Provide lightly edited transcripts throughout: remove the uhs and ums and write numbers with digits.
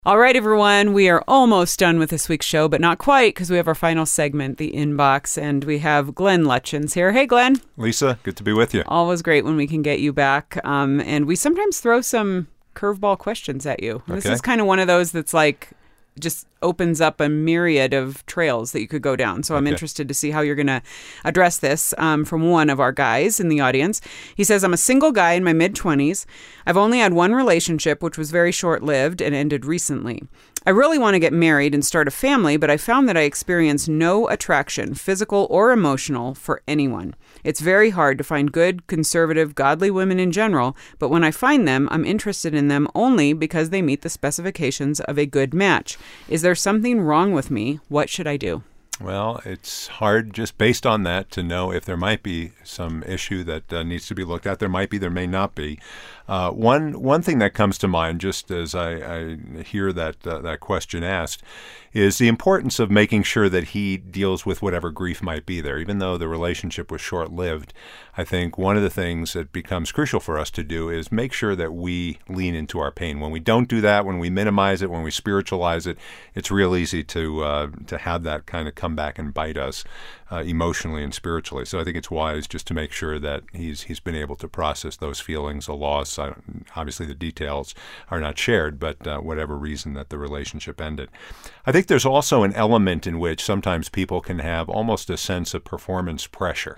All right, everyone, we are almost done with this week's show, but not quite, because we have our final segment, The Inbox, and we have Glenn Lutchins here. Hey, Glenn. Lisa, good to be with you. Always great when we can get you back. And we sometimes throw some curveball questions at you. Okay. This is kind of one of those that's like just opens up a myriad of trails that you could go down. So I'm interested to see how you're going to address this from one of our guys in the audience. He says, I'm a single guy in my mid-20s. I've only had one relationship, which was very short-lived and ended recently. I really want to get married and start a family, but I found that I experience no attraction, physical or emotional, for anyone. It's very hard to find good, conservative, godly women in general, but when I find them, I'm interested in them only because they meet the specifications of a good match. Is there something wrong with me? What should I do? Well, it's hard just based on that to know if there might be some issue that needs to be looked at. There might be, there may not be. One thing that comes to mind, just as I hear that question asked, is the importance of making sure that he deals with whatever grief might be there. Even though the relationship was short-lived, I think one of the things that becomes crucial for us to do is make sure that we lean into our pain. When we don't do that, when we minimize it, when we spiritualize it, it's real easy to have that kind of come back and bite us emotionally and spiritually. So I think it's wise just to make sure that he's been able to process those feelings, the loss. Obviously, the details are not shared, but whatever reason that the relationship ended. I think there's also an element in which sometimes people can have almost a sense of performance pressure.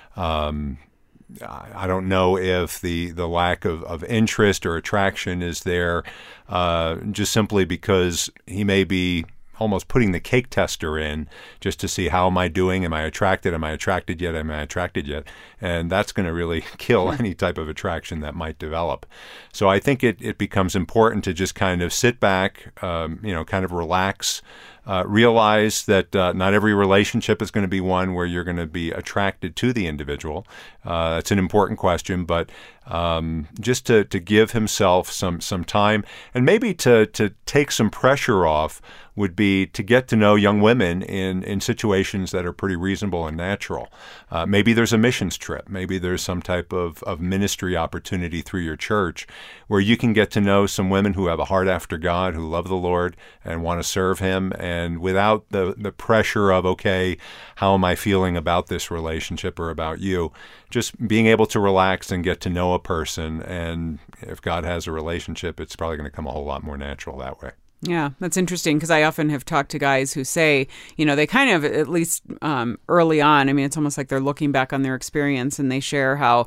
I don't know if the lack of interest or attraction is there just simply because he may be almost putting the cake tester in just to see how am I doing? Am I attracted? Am I attracted yet? Am I attracted yet? And that's going to really kill any type of attraction that might develop. So I think it becomes important to just kind of sit back, kind of relax, realize that not every relationship is going to be one where you're going to be attracted to the individual. It's an important question, but just to give himself some time and maybe to take some pressure off would be to get to know young women in situations that are pretty reasonable and natural. Maybe there's a missions trip. Maybe there's some type of ministry opportunity through your church where you can get to know some women who have a heart after God, who love the Lord and want to serve Him, and without the pressure of, okay, how am I feeling about this relationship or about you? Just being able to relax and get to know a person, and if God has a relationship, it's probably going to come a whole lot more natural that way. Yeah, that's interesting because I often have talked to guys who say, they kind of, at least early on, it's almost like they're looking back on their experience and they share how,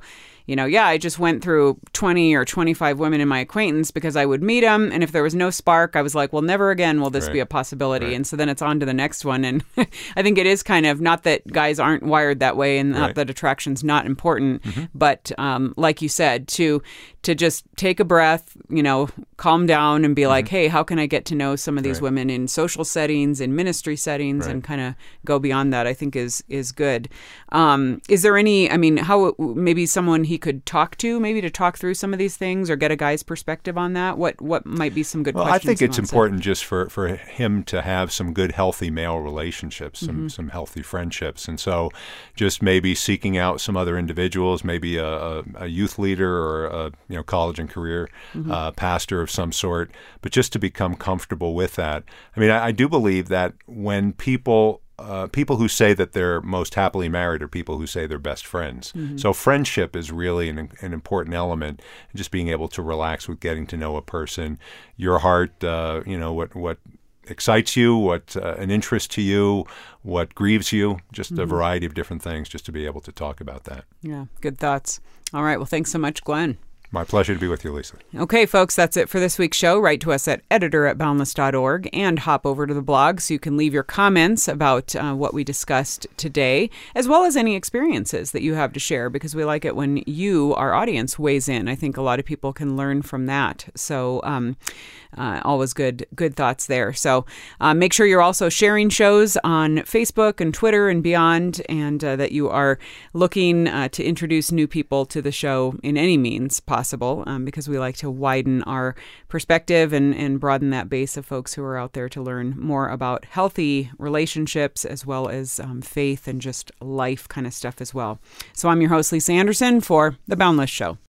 I just went through 20 or 25 women in my acquaintance because I would meet them. And if there was no spark, I was like, well, never again will this be a possibility. Right. And so then it's on to the next one. And I think it is kind of, not that guys aren't wired that way and not that attraction's not important, but like you said, to just take a breath, calm down and be like, hey, how can I get to know some of these women in social settings, in ministry settings, and kind of go beyond that, I think is good. Is there any, how maybe someone he could talk to, maybe to talk through some of these things or get a guy's perspective on that? What might be some good questions? Well, I think it's important just for him to have some good, healthy male relationships, some healthy friendships. And so just maybe seeking out some other individuals, maybe a youth leader or a college and career pastor of some sort, but just to become comfortable with that. I do believe that when people who say that they're most happily married are people who say they're best friends. So friendship is really an important element, just being able to relax with getting to know a person, your heart, what excites you, what an interest to you, what grieves you, just a variety of different things, just to be able to talk about that. Yeah, good thoughts. All right, well, thanks so much, Glenn. My pleasure to be with you, Lisa. Okay, folks, that's it for this week's show. Write to us at editor@boundless.org and hop over to the blog so you can leave your comments about what we discussed today, as well as any experiences that you have to share, because we like it when you, our audience, weighs in. I think a lot of people can learn from that. So always good thoughts there. So make sure you're also sharing shows on Facebook and Twitter and beyond, and that you are looking to introduce new people to the show in any means possible, because we like to widen our perspective and broaden that base of folks who are out there to learn more about healthy relationships as well as faith and just life kind of stuff as well. So I'm your host, Lisa Anderson, for The Boundless Show.